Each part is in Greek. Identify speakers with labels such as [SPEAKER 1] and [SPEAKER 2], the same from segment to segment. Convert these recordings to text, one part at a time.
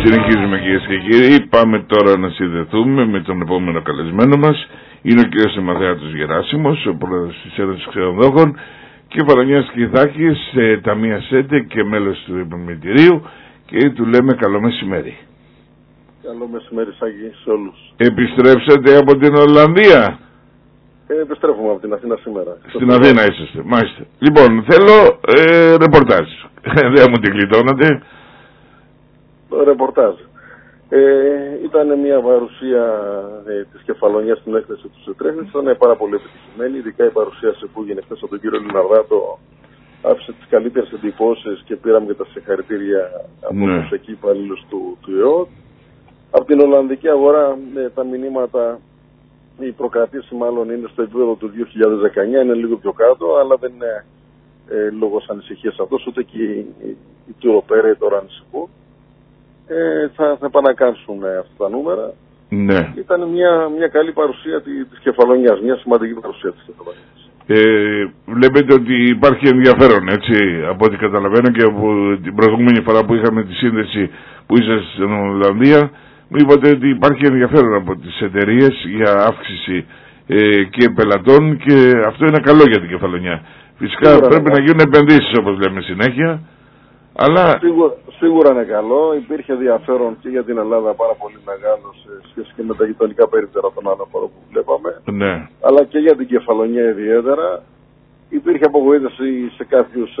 [SPEAKER 1] Συνεχίζουμε κυρίες και κύριοι. Πάμε τώρα να συνδεθούμε με τον επόμενο καλεσμένο μας. Είναι ο κ. Δημαθέατος Γεράσιμος, ο πρόεδρος της Ένωσης Ξενοδόχων και Φαρονιάς Κιθάκης, ταμεία ΣΕΤΕ και μέλος του Επιμελητηρίου, και του λέμε καλό μεσημέρι.
[SPEAKER 2] Καλό μεσημέρι Σάκη σε όλους.
[SPEAKER 1] Επιστρέψατε από την Ολλανδία?
[SPEAKER 2] Επιστρέφουμε από την Αθήνα σήμερα.
[SPEAKER 1] Στην Αθήνα είσαστε, μάλιστα. Λοιπόν, θέλω ρεπορτάζ. Δεν μου την κλειτώνατε.
[SPEAKER 2] Ρεπορτάζ. Ήταν μια παρουσία της Κεφαλονιάς στην έκθεση του ΣΕΤΡΕΧ. Ήταν πάρα πολύ επιτυχημένη, ειδικά η παρουσίαση που έγινε χθες από τον κύριο Λιναρδάτο. Άφησε τις καλύτερες εντυπώσεις και πήραμε και τα συγχαρητήρια από τους εκεί υπαλλήλους του ΕΟΤ. Από την Ολλανδική αγορά τα μηνύματα, η προκρατήση μάλλον είναι στο επίπεδο του 2019, είναι λίγο πιο κάτω, αλλά δεν είναι λόγος ανησυχίας αυτός, ούτε και οι tour operator ανησυχούν. Θα επανακάμψουν αυτά τα νούμερα.
[SPEAKER 1] Ναι.
[SPEAKER 2] Ήταν μια καλή παρουσία της Κεφαλονιάς, μια σημαντική παρουσία της Κεφαλονιάς.
[SPEAKER 1] Βλέπετε ότι υπάρχει ενδιαφέρον, έτσι, από ό,τι καταλαβαίνω, και από την προηγούμενη φορά που είχαμε τη σύνδεση που είσαστε στην Ολλανδία, μου είπατε ότι υπάρχει ενδιαφέρον από τις εταιρείες για αύξηση και πελατών, και αυτό είναι καλό για την Κεφαλονιά. Φυσικά πρέπει να γίνουν επενδύσεις, όπως λέμε συνέχεια, αλλά... Σίγουρα είναι καλό. Υπήρχε ενδιαφέρον και για την Ελλάδα πάρα πολύ μεγάλο σε σχέση και με τα γειτονικά περίπτερα των άλλων χωρών που βλέπαμε. Ναι. Αλλά και για την Κεφαλονιά ιδιαίτερα. Υπήρχε απογοήτευση σε κάποιους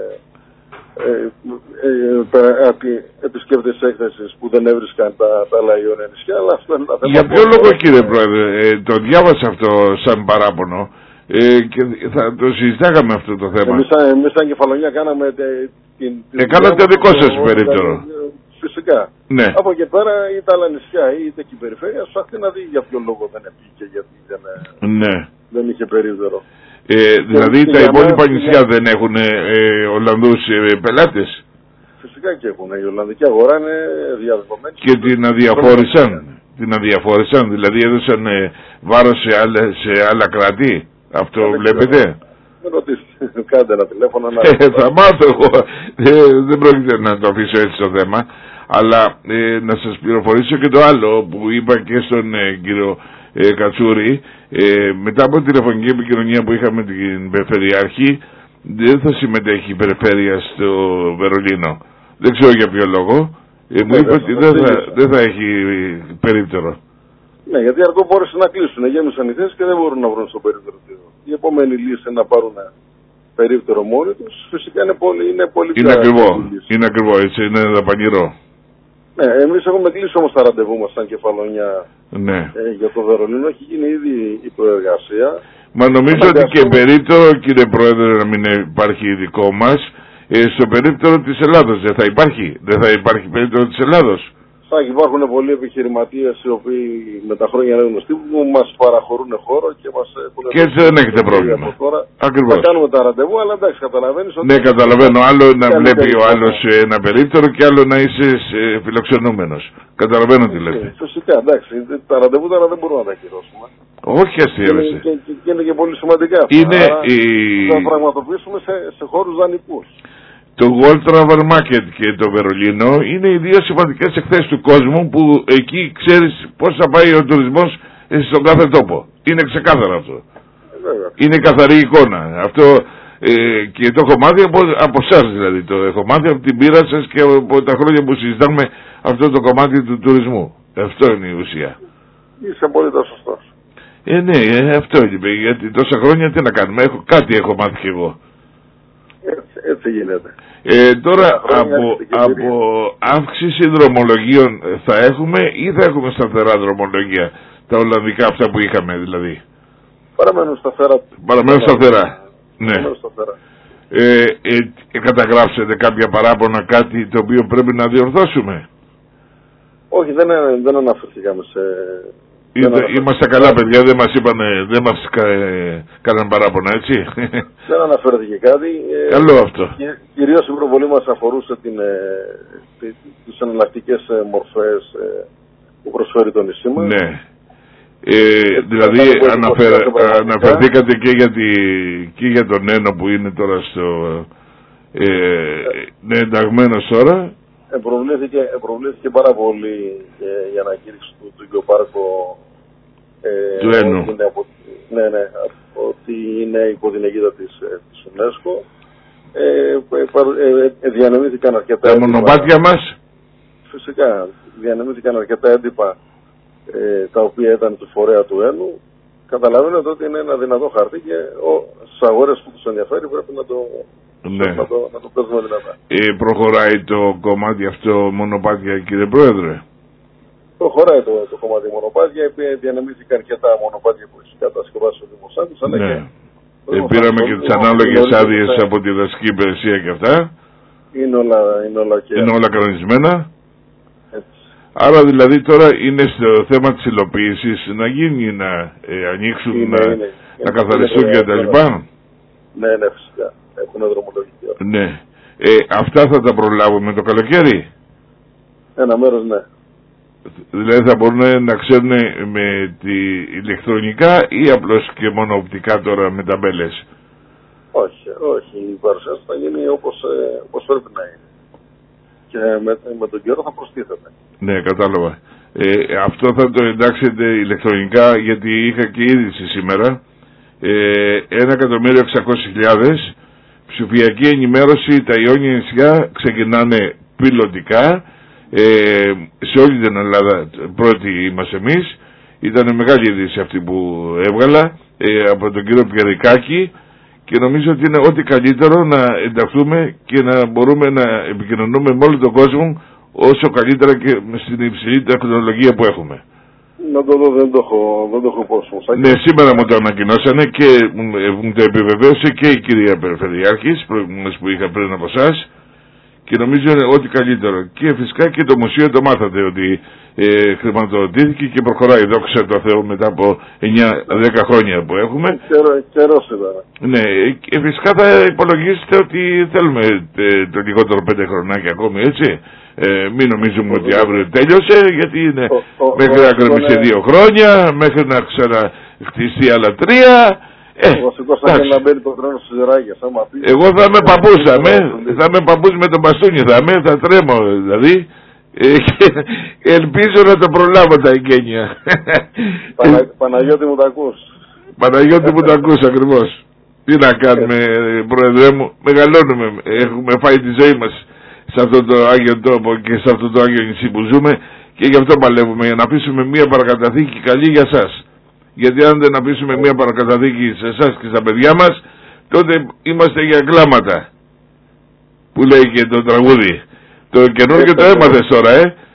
[SPEAKER 1] επισκέπτες έκθεσης που δεν έβρισκαν τα άλλα Ιόνια νησιά. Αλλά αυτό είναι ένα θέμα. Για ποιο λόγο, κύριε Πρόεδρε, το διάβασα αυτό σαν παράπονο και θα το συζητάγαμε αυτό το θέμα.
[SPEAKER 2] Εμείς σαν Κεφαλονιά κάναμε...
[SPEAKER 1] Κάνατε δικό σας περίπτερο.
[SPEAKER 2] Φυσικά.
[SPEAKER 1] Ναι. Από
[SPEAKER 2] εκεί πέρα ή τα άλλα νησιά είτε και η περιφέρεια ψάχνει να δει για ποιο λόγο δεν επίκε, γιατί δεν είχε περίπτερο.
[SPEAKER 1] Δηλαδή τα υπόλοιπα νησιά δεν έχουν Ολλανδούς πελάτες?
[SPEAKER 2] Φυσικά και έχουν. Η Ολλανδική αγορά είναι διαδεδομένη.
[SPEAKER 1] Και την αδιαφόρησαν, δηλαδή έδωσαν βάρος σε άλλα κράτη. Αυτό βλέπετε?
[SPEAKER 2] Δεν ρωτήσετε, κάντε ένα τηλέφωνο.
[SPEAKER 1] Θα μάθω εγώ. Δεν πρόκειται να το αφήσω έτσι το θέμα. Αλλά να σας πληροφορήσω και το άλλο που είπα και στον κύριο Κατσούρη. Μετά από τη τηλεφωνική επικοινωνία που είχαμε την Περιφερειάρχη, δεν θα συμμετέχει η Περιφέρεια στο Βερολίνο. Δεν ξέρω για ποιο λόγο. Μου είπε ότι δεν θα έχει περίπτερο.
[SPEAKER 2] Ναι, γιατί αργό μπόρεσαν να κλείσουν. Γέμισαν οι θέσεις και δεν μπορούν να βρουν στο περίπτερο. Η επόμενη λύση είναι να πάρουν περίπτερο μόνοι τους. Φυσικά είναι πολύ
[SPEAKER 1] Είναι ακριβό, έτσι, είναι δαπανηρό.
[SPEAKER 2] Ναι, εμείς έχουμε κλείσει όμως τα ραντεβού μας σαν Κεφαλονιά για το Βερολίνο. Έχει γίνει ήδη η προεργασία.
[SPEAKER 1] Μα νομίζω ότι και περίπτερο, κύριε Πρόεδρε, να μην υπάρχει δικό μας, στο περίπτερο της Ελλάδος δεν θα υπάρχει περίπτερο της Ελλάδος?
[SPEAKER 2] Υπάρχουν πολλοί επιχειρηματίες οι οποίοι με τα χρόνια είναι γνωστοί που μας παραχωρούν χώρο και μας έχουν...
[SPEAKER 1] Και έτσι δεν έχετε πρόβλημα. Ακριβώς.
[SPEAKER 2] Θα κάνουμε τα ραντεβού, αλλά εντάξει, καταλαβαίνεις ότι...
[SPEAKER 1] Ναι, καταλαβαίνω. Άλλο να βλέπει ο άλλος ένα περίπτερο και άλλο να είσαι φιλοξενούμενος. Καταλαβαίνω τι λέτε.
[SPEAKER 2] Φυσικά, εντάξει. Τα ραντεβού τώρα δεν μπορούμε να τα ακυρώσουμε.
[SPEAKER 1] Όχι, αστείευεσαι.
[SPEAKER 2] Και είναι και πολύ σημαντικά αυτά. Θα πραγματοποιήσουμε σε χώρους δανεικούς.
[SPEAKER 1] Το World Travel Market και το Βερολίνο είναι οι δύο σημαντικές εκθέσεις του κόσμου, που εκεί ξέρεις πώς θα πάει ο τουρισμός στον κάθε τόπο. Είναι ξεκάθαρο αυτό. Είναι καθαρή εικόνα. Αυτό και το έχω μάθει από εσάς, δηλαδή. Το έχω μάθει από την πείρα σας και από τα χρόνια που συζητάμε αυτό το κομμάτι του τουρισμού. Αυτό είναι η ουσία.
[SPEAKER 2] Είσαι απόλυτα σωστός.
[SPEAKER 1] Ναι, αυτό είναι. Γιατί τόσα χρόνια τι να κάνουμε. Κάτι έχω μάθει κι εγώ.
[SPEAKER 2] Έτσι γίνεται.
[SPEAKER 1] Τώρα από αύξηση δρομολογίων θα έχουμε ή θα έχουμε σταθερά δρομολογία, τα Ολλανδικά αυτά που είχαμε δηλαδή?
[SPEAKER 2] Παραμένουν
[SPEAKER 1] σταθερά. Ναι. Καταγράψετε κάποια παράπονα, κάτι το οποίο πρέπει να διορθώσουμε?
[SPEAKER 2] Όχι, δεν αναφερθήκαμε σε...
[SPEAKER 1] Είμαστε καλά παιδιά, δεν μας κάναν παράπονα, έτσι?
[SPEAKER 2] Δεν αναφέρθηκε κάτι.
[SPEAKER 1] Καλό αυτό.
[SPEAKER 2] Κυρίως η προβολή μας αφορούσε τις εναλλακτικές μορφές που προσφέρει το νησί μας.
[SPEAKER 1] Ναι. Δηλαδή αναφερθήκατε και για τον Ένο που είναι τώρα στο... ναι, ενταγμένος τώρα.
[SPEAKER 2] Προβλήθηκε πάρα πολύ η ανακήρυξη του γεωπάρκου
[SPEAKER 1] του Ένου.
[SPEAKER 2] Ότι είναι υπό την αιγίδα της UNESCO. Διανεμήθηκαν αρκετά
[SPEAKER 1] τα μονοπάτια μας.
[SPEAKER 2] Φυσικά, διανεμήθηκαν αρκετά έντυπα τα οποία ήταν του φορέα του Ένου. Καταλαβαίνετε ότι είναι ένα δυνατό χαρτί και στις αγορές που τους ενδιαφέρει πρέπει να το παίζουμε δυνατά.
[SPEAKER 1] Προχωράει το κομμάτι αυτό μονοπάτια, κύριε Πρόεδρε?
[SPEAKER 2] Προχωράει το κομμάτι μονοπάτια, διανεμήθηκαν αρκετά μονοπάτια που έχει κατασκευάσει ο Δήμος Άντης.
[SPEAKER 1] Ναι. Πήραμε και τις ανάλογες άδειες από τη δασική υπηρεσία και αυτά.
[SPEAKER 2] Είναι
[SPEAKER 1] όλα κανονισμένα. Άρα δηλαδή τώρα είναι στο θέμα της υλοποίησης να γίνει, να ανοίξουν, να καθαριστούν και τα λοιπά.
[SPEAKER 2] Ναι, φυσικά. Έχουν δρομολογική.
[SPEAKER 1] Ναι. Αυτά θα τα προλάβουμε το καλοκαίρι.
[SPEAKER 2] Ένα μέρος, ναι.
[SPEAKER 1] Δηλαδή θα μπορούν να ξέρουν με τη ηλεκτρονικά ή απλώς και μόνο οπτικά τώρα με ταμπέλες?
[SPEAKER 2] Όχι. Η παρουσίαση θα γίνει όπως πρέπει να είναι. Και με τον καιρό θα προστίθεται.
[SPEAKER 1] Ναι, κατάλαβα. Αυτό θα το εντάξετε ηλεκτρονικά, γιατί είχα και είδηση σήμερα. 1.600.000 ψηφιακή ενημέρωση, τα Ιόνια νησιά ξεκινάνε πιλωτικά. Σε όλη την Ελλάδα πρώτοι είμαστε εμείς. Ήταν μεγάλη είδηση αυτή που έβγαλα από τον κύριο Πιερικάκη. Και νομίζω ότι είναι ό,τι καλύτερο να ενταχθούμε και να μπορούμε να επικοινωνούμε με όλο τον κόσμο όσο καλύτερα και στην υψηλή τεχνολογία που έχουμε.
[SPEAKER 2] Να το δω, δεν το έχω υπόψη.
[SPEAKER 1] Ναι, σήμερα μου το ανακοινώσανε και μου το επιβεβαίωσε και η κυρία Περιφερειάρχης που είχα πριν από εσάς. Και νομίζω είναι ό,τι καλύτερο. Και φυσικά και το μουσείο το μάθατε ότι χρηματοδοτήθηκε και προχωράει, δόξα τω Θεώ, μετά από 9-10 χρόνια που έχουμε.
[SPEAKER 2] Καιρός ήταν.
[SPEAKER 1] Ναι, και φυσικά θα υπολογίσετε ότι θέλουμε το λιγότερο 5 χρονάκια ακόμη, έτσι. Μην νομίζουμε ότι αύριο τέλειωσε, γιατί είναι μέχρι να γκρεμίσει 2 χρόνια, μέχρι να ξαναχτιστεί άλλα 3.
[SPEAKER 2] Βασικός θα είναι να μπαίνει το τρένο στις ράγες.
[SPEAKER 1] Εγώ θα είμαι παππούς, θα είμαι παππούς με τον μπαστούνι, θα τρέμω δηλαδή. Ελπίζω να το προλάβω τα εγγένεια.
[SPEAKER 2] Παναγιώτη μου τα ακούς.
[SPEAKER 1] Παναγιώτη μου τα ακούς ακριβώς. Τι να κάνουμε, Πρόεδρε μου, μεγαλώνουμε, έχουμε φάει τη ζωή μας σε αυτό το Άγιο τόπο και σε αυτό το Άγιο νησί που ζούμε, και γι' αυτό παλεύουμε, για να αφήσουμε μια παρακαταθήκη καλή για σας. Γιατί αν δεν αφήσουμε μια παρακαταθήκη σε εσάς και στα παιδιά μας, τότε είμαστε για κλάματα, που λέει και το τραγούδι. Το καινούργιο το έμαθες τώρα,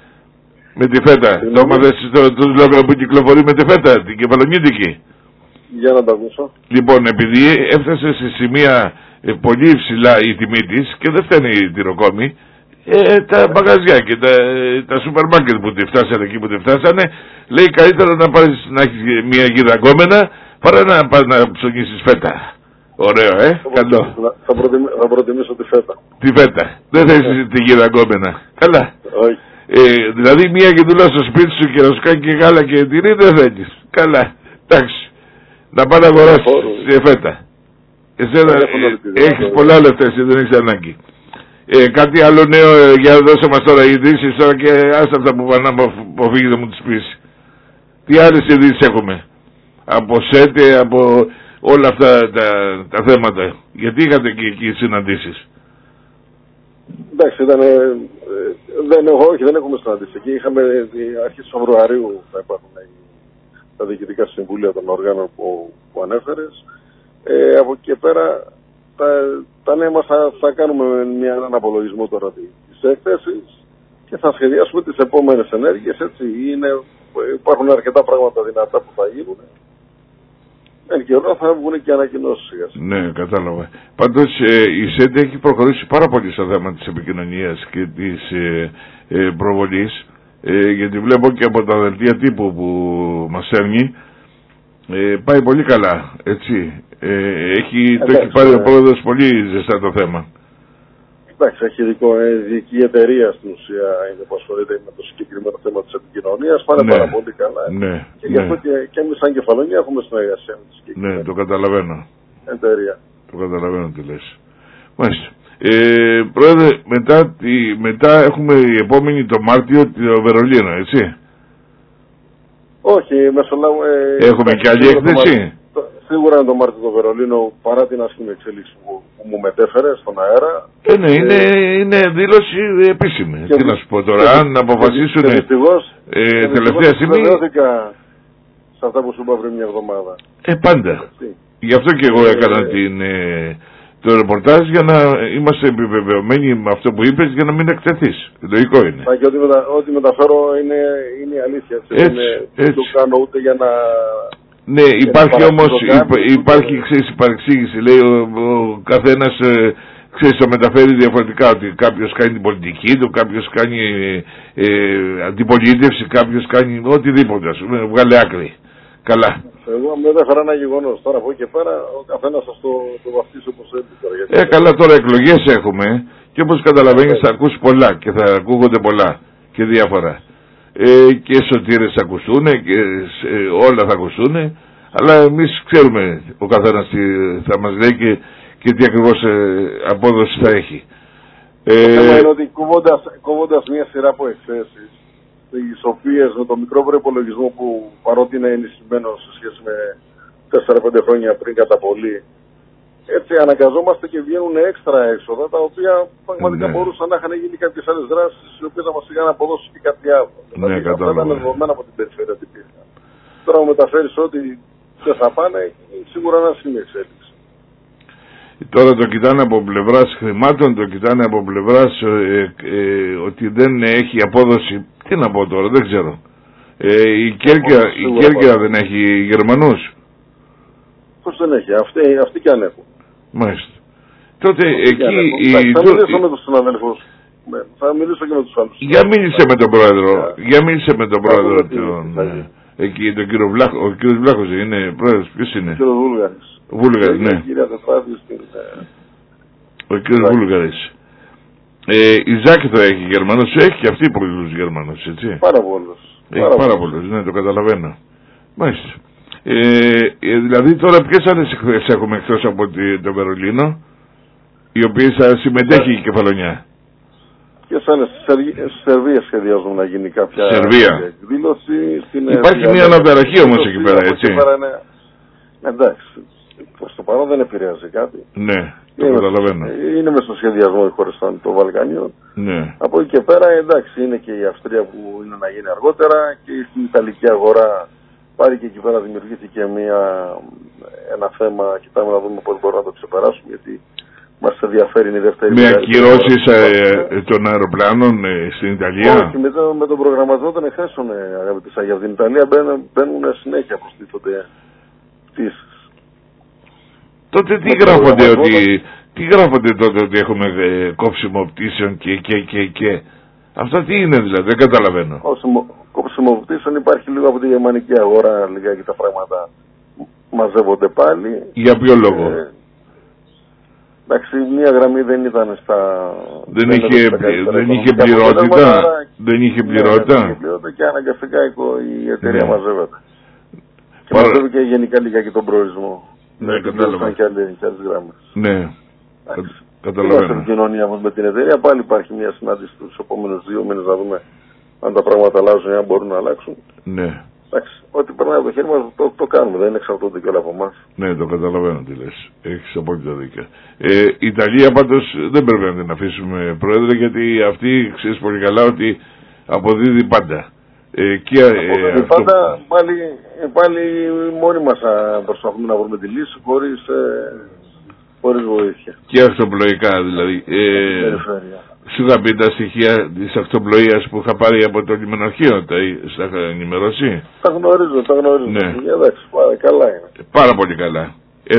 [SPEAKER 1] με τη φέτα. Το έμαθες το λόγο που κυκλοφορεί με τη φέτα, την κεφαλονίτικη.
[SPEAKER 2] Για να το ακούσω.
[SPEAKER 1] Λοιπόν, επειδή έφτασε σε σημεία πολύ υψηλά η τιμή της, και δεν φταίνει η τυροκόμη, τα μαγαζιά και τα σούπερ μάρκετ που τη φτάσανε εκεί που τη φτάσανε, λέει καλύτερα να πάρεις να έχεις μια γυδαγκόμενα παρά να πας να ψωνίσεις φέτα. Ωραίο, καλό.
[SPEAKER 2] Θα προτιμήσω τη φέτα.
[SPEAKER 1] Τη φέτα. Δεν θέλεις τη γυδαγκόμενα. Καλά.
[SPEAKER 2] Όχι.
[SPEAKER 1] Δηλαδή μια γυδουλά στο σπίτι σου και να σου κάνει και γάλα και τυρί δεν θέλεις. Καλά. Εντάξει. Να πάει να αγοράσεις τη φέτα. Εσένα έχεις πολλά λεφτά, εσύ δεν έχεις ανάγκη. Κάτι άλλο νέο για να δώσω μας τώρα ειδήσεις τώρα, και άστα αυτά που πάνε να αποφύγει να μου τις πεις. Τι άλλες ειδήσεις έχουμε? Από ΣΕΤΕ, από όλα αυτά τα θέματα. Γιατί είχατε και εκεί συναντήσεις?
[SPEAKER 2] Εντάξει, δεν έχουμε συναντήσει εκεί. Είχαμε αρχές Φεβρουαρίου θα υπάρχουν τα διοικητικά συμβούλια των οργάνων που ανέφερες. Από εκεί και πέρα τα νέα μας θα κάνουμε έναν απολογισμό τώρα της έκθεσης και θα σχεδιάσουμε τις επόμενες ενέργειες, έτσι. Υπάρχουν αρκετά πράγματα δυνατά που θα γίνουν. Εν καιρό θα βγουν και ανακοινώσεις σιγά.
[SPEAKER 1] Ναι, κατάλαβα. Πάντως η ΣΕΝΤΕ έχει προχωρήσει πάρα πολύ στο θέμα της επικοινωνίας και της προβολής, γιατί βλέπω και από τα δελτία τύπου που μας έρνει, πάει πολύ καλά, έτσι. Το έχει πάρει ο πρόεδρος πολύ ζεστά το θέμα.
[SPEAKER 2] Εντάξει, έχει ειδική εταιρεία στην ουσία είναι που ασχολείται με το συγκεκριμένο θέμα της επικοινωνίας. Πάνε πάρα πολύ καλά.
[SPEAKER 1] Ναι,
[SPEAKER 2] και γι' αυτό και εμείς σαν Κεφαλονία έχουμε συνεργασία με τη συγκεκριμένη.
[SPEAKER 1] Ναι, το καταλαβαίνω.
[SPEAKER 2] Εταιρεία.
[SPEAKER 1] Το καταλαβαίνω τι λες. Μάλιστα. Πρόεδρε, μετά έχουμε η επόμενη το Μάρτιο το Βερολίνο, έτσι.
[SPEAKER 2] Όχι, μεσολάβου...
[SPEAKER 1] Έχουμε και άλλη έκθεση.
[SPEAKER 2] Σίγουρα είναι το Μάρτιο το Βερολίνο, παρά την άσχημη εξέλιξη που μου μετέφερε στον αέρα.
[SPEAKER 1] Ναι, είναι δήλωση επίσημη. Τι να σου πω τώρα, αν αποφασίσουν τελευταία στιγμή...
[SPEAKER 2] σε αυτά που σου είπα πριν μια εβδομάδα.
[SPEAKER 1] Πάντα. Γι' αυτό και εγώ έκανα το ρεπορτάζ για να είμαστε επιβεβαιωμένοι με αυτό που είπες για να μην εκτεθείς. Λογικό είναι.
[SPEAKER 2] Και ό,τι μεταφέρω είναι η αλήθεια. Δεν το κάνω ούτε για να...
[SPEAKER 1] Ναι, υπάρχει όμως, υπάρχει παρεξήγηση. Λέει ο καθένας, ξέρεις, το μεταφέρει διαφορετικά. Ότι κάποιος κάνει την πολιτική του, κάποιος κάνει αντιπολίτευση, κάποιος κάνει οτιδήποτε. Ας πούμε, βγάλε άκρη. Καλά.
[SPEAKER 2] Εγώ μετέφερα ένα γεγονός. Τώρα από εκεί και πέρα ο καθένας θα το βαφτίσει όπως θέλει.
[SPEAKER 1] Καλά, τώρα εκλογές έχουμε και όπως καταλαβαίνεις θα ακούς πολλά και θα ακούγονται πολλά και διάφορα. Και σωτήρες θα ακουστούν και όλα θα ακουστούν, αλλά εμείς ξέρουμε ο καθένας τι θα μας λέει και τι ακριβώς απόδοση θα έχει.
[SPEAKER 2] Το θέμα είναι ότι κόβοντας μια σειρά από εκθέσεις, τις οποίες με το μικρό προϋπολογισμό που παρότι είναι ενισχυμένο σε σχέση με 4-5 χρόνια πριν κατά πολύ, έτσι αναγκαζόμαστε και βγαίνουν έξτρα έξοδα, τα οποία πραγματικά μπορούσαν να είχαν γίνει κάποιες άλλες δράσεις, οι οποίες θα μας είχαν αποδώσει και κάτι άλλο.
[SPEAKER 1] Ναι,
[SPEAKER 2] αυτά ήταν δεδομένα από την περιφέρεια την πίστα. Τώρα μου μεταφέρεις ότι δεν θα πάνε, σίγουρα να είναι εξέλιξη.
[SPEAKER 1] Τώρα το κοιτάνε από πλευράς χρημάτων, το κοιτάνε από πλευράς ότι δεν έχει απόδοση. Τι να πω τώρα, δεν ξέρω. Η Κέρκυρα δεν έχει Γερμανούς.
[SPEAKER 2] Πώς δεν έχει, αυτοί κι αν έχουν.
[SPEAKER 1] Μάλιστα. Τότε εκεί...
[SPEAKER 2] Θα μιλήσω με τους συναδέλφους. Θα μιλήσω και με τους άλλους.
[SPEAKER 1] Για μίλησε με τον πρόεδρο. Για μίλησε με τον πρόεδρο. Εκεί τον κύριο Βλάχο. Ο κύριος Βλάχος είναι πρόεδρος. Ποιος είναι?
[SPEAKER 2] Ο κύριος Βούλγαρης.
[SPEAKER 1] Βούλγαρης, ναι. Ο κύριος Βούλγαρης. Η Ζάκηθο έχει Γερμανούς. Έχει και αυτή πολλούς Γερμανούς, έτσι.
[SPEAKER 2] Πάρα πολλούς.
[SPEAKER 1] Έχει πάρα πολλούς, ναι, το καταλαβαίνω. Μάλιστα. Δηλαδή τώρα ποιες άλλες εκθέσεις έχουμε εκτός από το Βερολίνο, οι οποίες θα συμμετέχει η Κεφαλονιά?
[SPEAKER 2] Ποιες άλλες? Στη Σερβία σχεδιάζουμε να γίνει κάποια εκδήλωση.
[SPEAKER 1] Υπάρχει μια αναταραχή όμως εκεί πέρα, έτσι.
[SPEAKER 2] Εντάξει, προς το παρόν δεν επηρεάζει κάτι.
[SPEAKER 1] Ναι, το καταλαβαίνω.
[SPEAKER 2] Είναι μες στο σχεδιασμό οι χώρες των Βαλκανίων.
[SPEAKER 1] Ναι.
[SPEAKER 2] Από εκεί και πέρα, εντάξει, είναι και η Αυστρία που είναι να γίνει αργότερα και στην Ιταλική αγορά. Πάρει και εκεί πέρα δημιουργήθηκε ένα θέμα, κοιτάμε να δούμε πώς μπορούμε να το ξεπεράσουμε, γιατί μας ενδιαφέρει η δεύτερη.
[SPEAKER 1] Με ακυρώσεις των αεροπλάνων στην Ιταλία.
[SPEAKER 2] Όχι, με τον προγραμματισμό των εκθέσεων, αγαπητοί σας, για την Ιταλία μπαίνουν συνέχεια, προστίθονται πτήσεις.
[SPEAKER 1] Τότε τι γράφονται τότε ότι έχουμε κόψιμο πτήσεων και. Αυτά τι είναι δηλαδή, δεν καταλαβαίνω.
[SPEAKER 2] Κόψιμο πτήσεων υπάρχει λίγο από τη γερμανική αγορά, λιγάκι τα πράγματα μαζεύονται πάλι.
[SPEAKER 1] Για ποιο λόγο?
[SPEAKER 2] Εντάξει, μια γραμμή δεν ήταν στα...
[SPEAKER 1] Δεν είχε πληρότητα. Δεν είχε πληρότητα.
[SPEAKER 2] Και αναγκαστικά η εταιρεία μαζεύεται. Και μαζεύει και γενικά λιγάκι τον προορισμό.
[SPEAKER 1] Ναι, κατάλαβα.
[SPEAKER 2] Και άλλες γραμμές.
[SPEAKER 1] Ναι,
[SPEAKER 2] καταλαβαίνω. Είμαστε επικοινωνία με την εταιρεία. Πάλι υπάρχει μια συνάντηση τους επόμενους 2 μήνες να δούμε αν τα πράγματα αλλάζουν ή αν μπορούν να αλλάξουν.
[SPEAKER 1] Ναι.
[SPEAKER 2] Εντάξει, ό,τι περνάει από το χέρι μας το κάνουμε. Δεν εξαρτώνται και όλα από εμάς.
[SPEAKER 1] Ναι, το καταλαβαίνω τι λες. Έχεις απόλυτα δίκιο. Η Ιταλία πάντως δεν πρέπει να την αφήσουμε, πρόεδρε, γιατί αυτή ξέρεις πολύ καλά ότι αποδίδει πάντα.
[SPEAKER 2] Πάντα πάλι μόνοι μας προσπαθούμε να βρούμε τη λύση χωρίς βοήθεια.
[SPEAKER 1] Και αυτοπλοϊκά δηλαδή. Σου είχα πει τα στοιχεία της αυτοπλοείας που είχα πάρει από το λιμεναρχείο, τα είχα ενημερώσει.
[SPEAKER 2] Τα γνωρίζω.
[SPEAKER 1] Ναι.
[SPEAKER 2] Εντάξει, καλά είναι.
[SPEAKER 1] Πάρα πολύ καλά.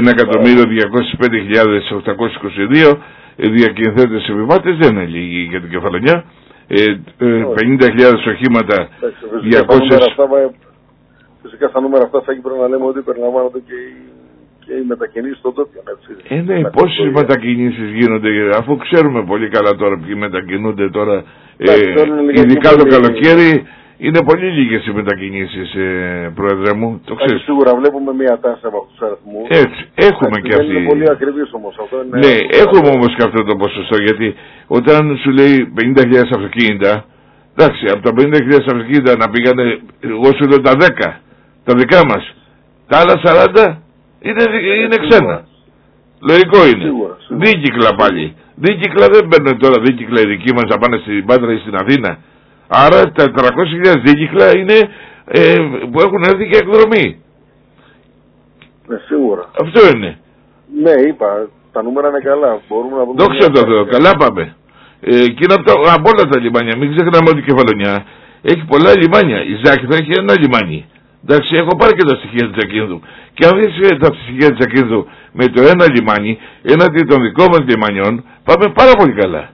[SPEAKER 1] 1.225.822 διακινηθέντες επιβάτες, δεν είναι λίγοι για την Κεφαλονιά. 50.000 οχήματα, 200...
[SPEAKER 2] Φυσικά στα νούμερα αυτά θα πρέπει να λέμε ότι περιλαμβάνονται και οι μετακινήσεις των τόπιων, έτσι.
[SPEAKER 1] Ναι, πόσες μετακινήσεις γίνονται, αφού ξέρουμε πολύ καλά τώρα ποιοι μετακινούνται τώρα, ειδικά το καλοκαίρι, Είναι πολύ λίγες οι μετακινήσεις, Πρόεδρε μου. Το ξέρεις.
[SPEAKER 2] Σίγουρα βλέπουμε μια τάση από αυτούς τους αριθμούς.
[SPEAKER 1] Έτσι, έχουμε και αυτή.
[SPEAKER 2] Είναι πολύ ακριβής όμως αυτό.
[SPEAKER 1] Ναι, έχουμε όμως και αυτό το ποσοστό, γιατί όταν σου λέει 50.000 αυτοκίνητα, εντάξει, από τα 50.000 αυτοκίνητα να πήγανε, εγώ σου λέω τα 10, τα δικά μας. Τα άλλα 40 είναι ξένα. Λογικό είναι.
[SPEAKER 2] Σίγουρα.
[SPEAKER 1] Δίκυκλα πάλι. Δίκυκλα δεν παίρνουν τώρα δίκυκλα οι δικοί μας να πάνε στην Πάτρα ή στην Αθήνα. Άρα τα 300.000 δίκυκλα είναι που έχουν έρθει και εκδρομή.
[SPEAKER 2] Ναι, σίγουρα.
[SPEAKER 1] Αυτό είναι.
[SPEAKER 2] Ναι, είπα, τα νούμερα είναι καλά. Μπορούμε να βρούμε.
[SPEAKER 1] Δόξα τω Θεώ, καλά πάμε. Και είναι από όλα τα λιμάνια. Μην ξεχνάμε ότι η Κεφαλονιά έχει πολλά λιμάνια. Η Ζάκηθα έχει ένα λιμάνι. Εντάξει, έχω πάρει και τα στοιχεία της Ακίνδου. Και αν δεις τα στοιχεία της Ακίνδου με το ένα λιμάνι, έναντι των δικών μας λιμανιών, πάμε πάρα πολύ καλά.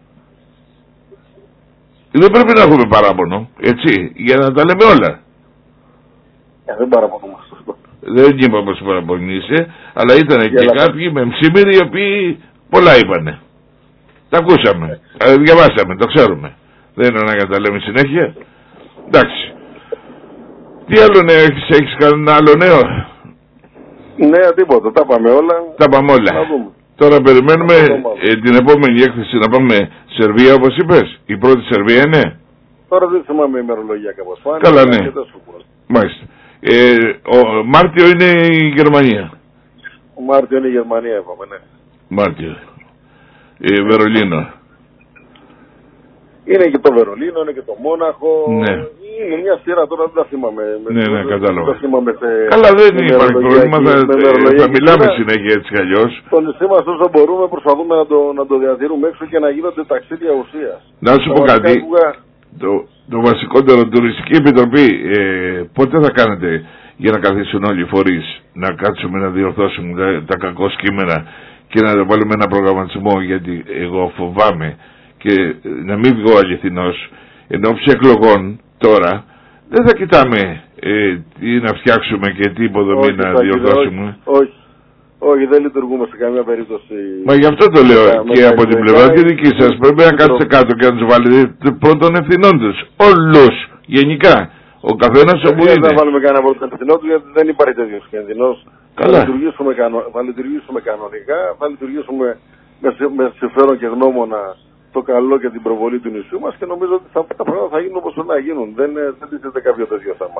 [SPEAKER 1] Δεν πρέπει να έχουμε παράπονο, έτσι, για να τα λέμε όλα.
[SPEAKER 2] Δεν παραπονούμαστε αυτό.
[SPEAKER 1] Δεν είπα πως παραπονείσαι, αλλά ήταν και κάποιοι με μψήμεροι οι οποίοι πολλά είπανε. Τα ακούσαμε, διαβάσαμε, το ξέρουμε. Δεν είναι ανάγκη να τα λέμε συνέχεια. Εντάξει. Τι άλλο νέο έχεις κανένα άλλο νέο?
[SPEAKER 2] Ναι, τίποτα, τα πάμε όλα.
[SPEAKER 1] Τα πάμε όλα. Τώρα περιμένουμε την επόμενη έκθεση να πάμε Σερβία όπως είπες. Η πρώτη Σερβία είναι.
[SPEAKER 2] Τώρα δεν θυμάμαι ημερολογία κάπως.
[SPEAKER 1] Καλά, ναι. Μάλιστα. Ο Μάρτιο είναι η Γερμανία.
[SPEAKER 2] Ο Μάρτιο είναι η Γερμανία, είπαμε, ναι.
[SPEAKER 1] Μάρτιο. Βερολίνο. Είναι
[SPEAKER 2] και το Βερολίνο, είναι και το Μόναχο.
[SPEAKER 1] Ναι.
[SPEAKER 2] Είναι μια σειρά, τώρα δεν τα θυμάμαι.
[SPEAKER 1] Ναι, κατάλαβα.
[SPEAKER 2] Δεν θυμάμαι
[SPEAKER 1] καλά, δεν υπάρχει πρόβλημα. Θα μιλάμε συνέχεια έτσι κι αλλιώς.
[SPEAKER 2] Το νησί μας όσο μπορούμε προσπαθούμε να το διατηρούμε έξω και να γίνονται ταξίδια ουσίας.
[SPEAKER 1] Να σου πω κάτι. Το βασικότερο, τουριστική επιτροπή, πότε θα κάνετε για να καθίσουν όλοι οι φορείς, να κάτσουμε να διορθώσουμε τα κακό κείμενα και να βάλουμε ένα προγραμματισμό, γιατί εγώ φοβάμαι και να μην βγω αληθινός, εν ώψη εκλογών τώρα δεν θα κοιτάμε τι να φτιάξουμε και τι υποδομή να διορθώσουμε.
[SPEAKER 2] Όχι, δεν λειτουργούμε σε καμία περίπτωση.
[SPEAKER 1] Μα γι' αυτό το λέω και από την πλευρά τη δική σας πρέπει να κάτσετε κάτω και να τους βάλετε πρώτων ευθυνών τους. Όλους, γενικά. Ο καθένας όπου είναι.
[SPEAKER 2] Δεν θα βάλουμε κανένα πρώτον ευθυνό του, γιατί δεν υπάρχει τέτοιος κινδυνός. Θα λειτουργήσουμε κανονικά, θα λειτουργήσουμε με συμφέρον και γνώμονα το καλό και την προβολή του νησιού μας και νομίζω ότι τα πράγματα θα γίνουν όπως πρέπει να γίνουν. Δεν τίθεται κάποιο τέτοιο θέμα.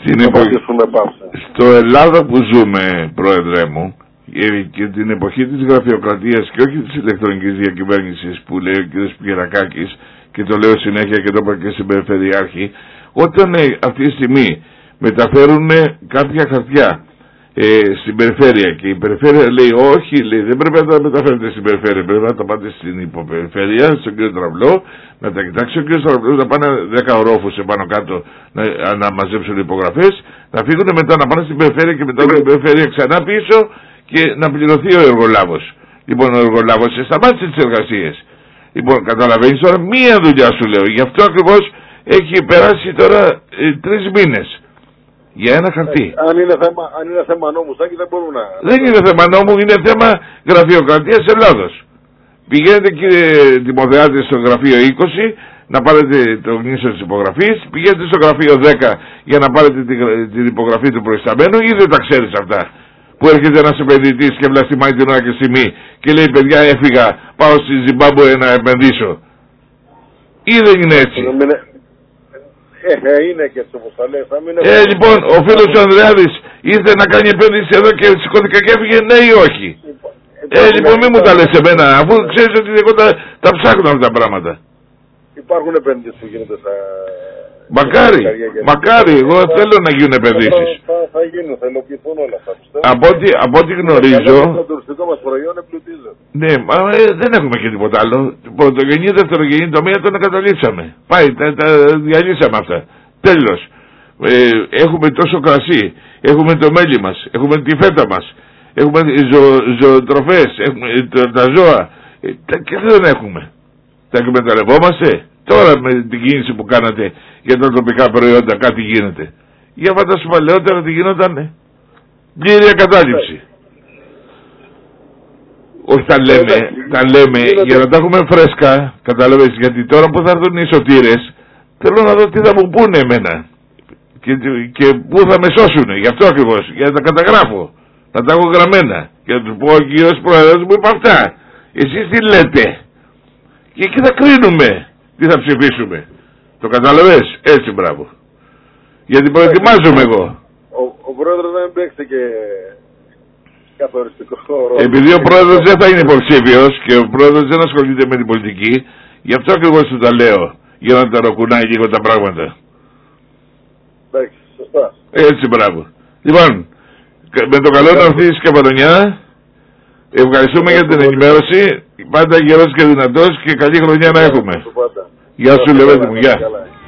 [SPEAKER 1] Στο Ελλάδα που ζούμε, Πρόεδρε μου, και την εποχή της γραφειοκρατίας και όχι της ηλεκτρονικής διακυβέρνησης που λέει ο κ. Πιερακάκης, και το λέω συνέχεια και το είπα και στην Περιφερειάρχη, όταν αυτή τη στιγμή μεταφέρουν κάποια χαρτιά στην περιφέρεια και η περιφέρεια λέει όχι, λέει, δεν πρέπει να τα μεταφέρετε στην περιφέρεια, πρέπει να τα πάτε στην υποπεριφέρεια, στον κ. Τραυλό, να τα κοιτάξει ο κ. Τραυλό, να πάνε 10 ορόφους επάνω κάτω να μαζέψουν υπογραφές, να φύγουν μετά να πάνε στην περιφέρεια και μετά την περιφέρεια ξανά πίσω και να πληρωθεί ο εργολάβος. Λοιπόν, ο εργολάβος σταμάτησε τις εργασίες. Λοιπόν, καταλαβαίνεις τώρα μία δουλειά σου λέω, γι' αυτό ακριβώς έχει περάσει τώρα 3 μήνες. Για ένα χαρτί.
[SPEAKER 2] Αν είναι θέμα νόμου, Σάκη, δεν μπορούν να...
[SPEAKER 1] Δεν είναι θέμα νόμου, είναι θέμα γραφειοκρατίας Ελλάδος. Πηγαίνετε, κύριε Τιμοθεάτη, στο γραφείο 20 να πάρετε το γνήσιο της υπογραφής, πηγαίνετε στο γραφείο 10 για να πάρετε την υπογραφή του προϊσταμένου, ή δεν τα ξέρεις αυτά. Που έρχεται ένας επενδυτής και βλαστημάει την ώρα και στιγμή και λέει παιδιά έφυγα, πάω στη Ζιμπάμπουε να επενδύσω. Ή δεν είναι έτσι.
[SPEAKER 2] Είναι και έτσι όπως τα λες.
[SPEAKER 1] Λοιπόν, ο φίλος του Ανδρεάδης ήρθε να κάνει επένδυση εδώ και σηκώθηκα και έφυγε, ναι ή όχι. Λοιπόν, μην μου τα λες εμένα, αφού ξέρεις ότι εγώ τα ψάχνω αυτά τα πράγματα.
[SPEAKER 2] Υπάρχουν επένδυσεις που γίνονται στα...
[SPEAKER 1] Μακάρι, εγώ θέλω να γίνουν επενδύσεις.
[SPEAKER 2] Θα γίνουν, θα υλοποιηθούν όλα αυτά.
[SPEAKER 1] Από ό,τι γνωρίζω...
[SPEAKER 2] Το τουριστικό μας προϊόν εμπλουτίζεται.
[SPEAKER 1] Ναι, μα δεν έχουμε και τίποτα άλλο. Πρωτογενή, δευτερογενή τομέα τον εγκαταλείψαμε. Πάει, τα διαλύσαμε αυτά. Τέλος. Έχουμε τόσο κρασί, έχουμε το μέλι μας, έχουμε τη φέτα μας, έχουμε ζωοτροφές, έχουμε τα ζώα. Και δεν έχουμε. Τα εκμεταλλευόμαστε. Τώρα με την κίνηση που κάνατε για τα τοπικά προϊόντα κάτι γίνεται. Για φαντάσου παλαιότερα τι γινότανε. Πλήρη κατάληψη. Όχι τα λέμε για να τα έχουμε φρέσκα, καταλαβαίνεις, γιατί τώρα που θα έρθουν οι σωτήρες Θέλω να δω τι θα μου πούνε εμένα και πού θα με σώσουνε. Γι' αυτό ακριβώς, για να τα καταγράφω, να τα έχω γραμμένα και να τους πω, ο κύριος πρόεδρος μου είπε αυτά, εσείς τι λέτε, και εκεί θα κρίνουμε τι θα ψηφίσουμε. Το κατάλαβες? Έτσι, μπράβο. Γιατί προετοιμάζομαι εγώ.
[SPEAKER 2] Ο πρόεδρος δεν παίξει και καθοριστικό ρόλο.
[SPEAKER 1] Επειδή ο πρόεδρος δεν θα είναι υποψήφιος και ο πρόεδρος δεν ασχολείται με την πολιτική, γι' αυτό ακριβώς του τα λέω, για να τα ροκουνάει λίγο τα πράγματα.
[SPEAKER 2] Εντάξει, σωστά.
[SPEAKER 1] Έτσι, μπράβο. Λοιπόν, με το καλό να αυτή η Κεφαλονιά, ευχαριστούμε για την ενημέρωση. Πάντα γερός και δυνατός και καλή χρονιά να έχουμε.
[SPEAKER 2] Πάντα.
[SPEAKER 1] Γεια σου, Λεβέντη μου, γεια.